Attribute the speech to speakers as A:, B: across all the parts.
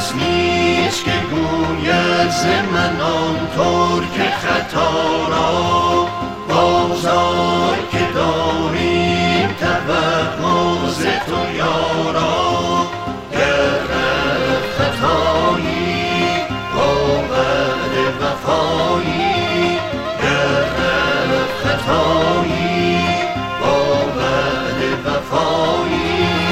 A: کس نیست که گوید ز من آنطور که خطا را بازار که داریم توقع ز تو یارا گر خطایی با وعده وفایی گر خطایی با وعده وفایی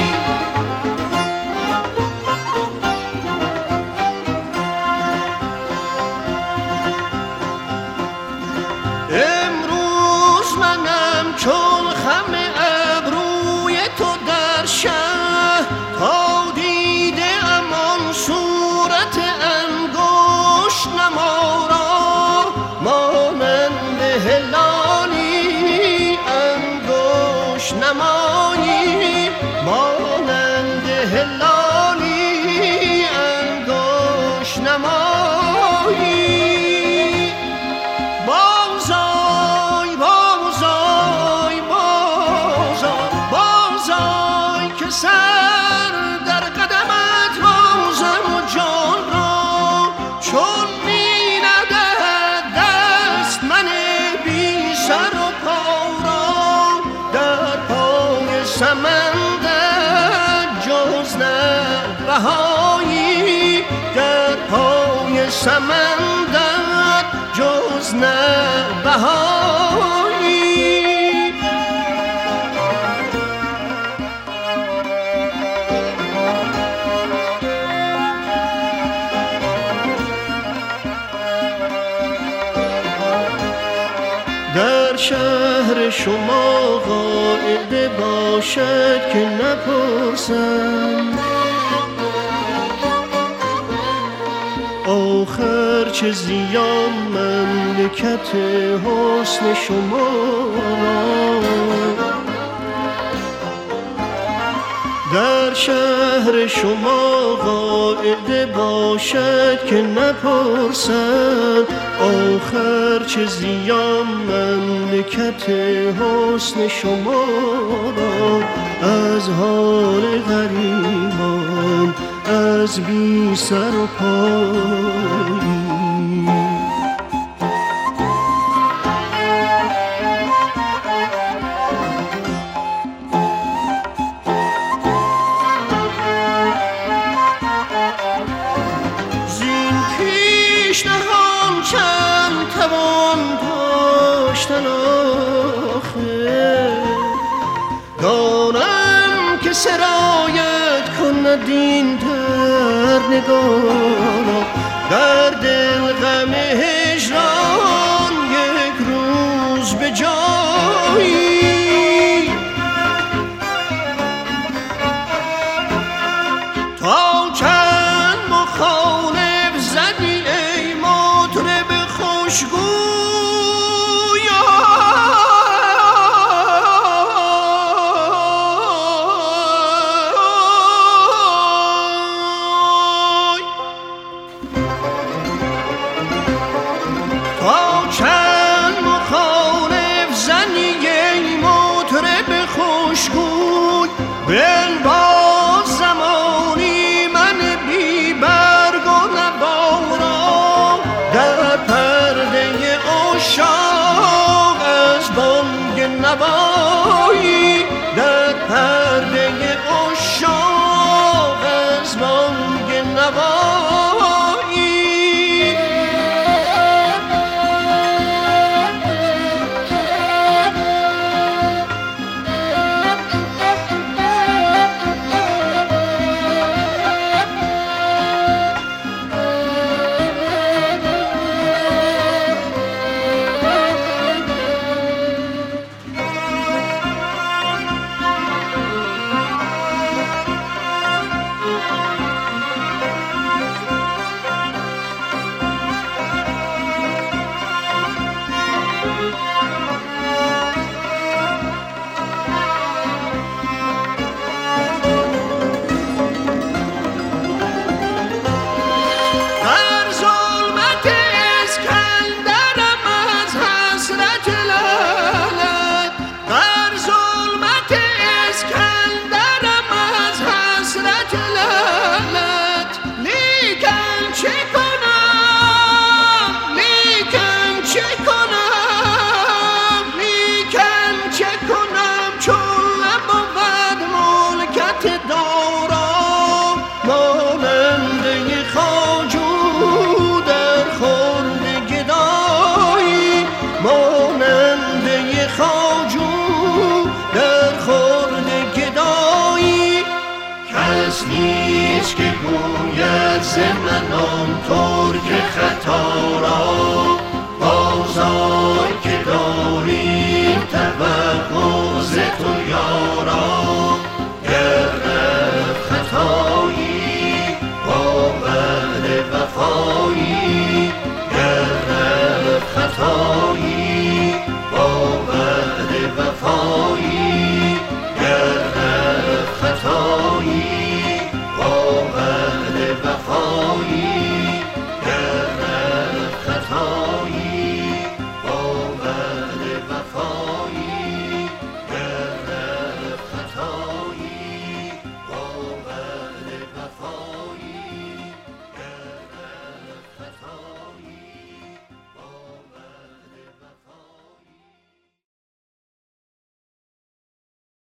A: امروز منم چون خم ابروی تو در شهر تا دیده ام آن صورت انگشت نما را مانند هلالی انگشت نمایی مانند هلالی انگشت نمایی بازای بازای بازای بازای که سر در قدمت بازم و جان را چون می ندهد دست من بی سر و پا را در پای سمندت جز نه بهایی در پای سمندت جز نه بهایی در شهر شما قاعده باشد که نپرسم آخر چه زیان مملکت حسن شما را در شهر شما قاعده باشد که نپرسد آخر چه زیان مملکت حسن شما را از حال غریبان از بی سر و پایی زین پیش نهان چند توان داشتن آخر دانم که سرایت کند این در نگارا در دل غم هجران یک روز به جایی تا چند مخالف زدی ای مطرب خوشگو نیست که گوید ز من آن ترک خطا را. بازار که داریم توقع ز تو یارا، گر رفت خطایی با وعده وفایی، گر رفت خطایی با وعده وفایی.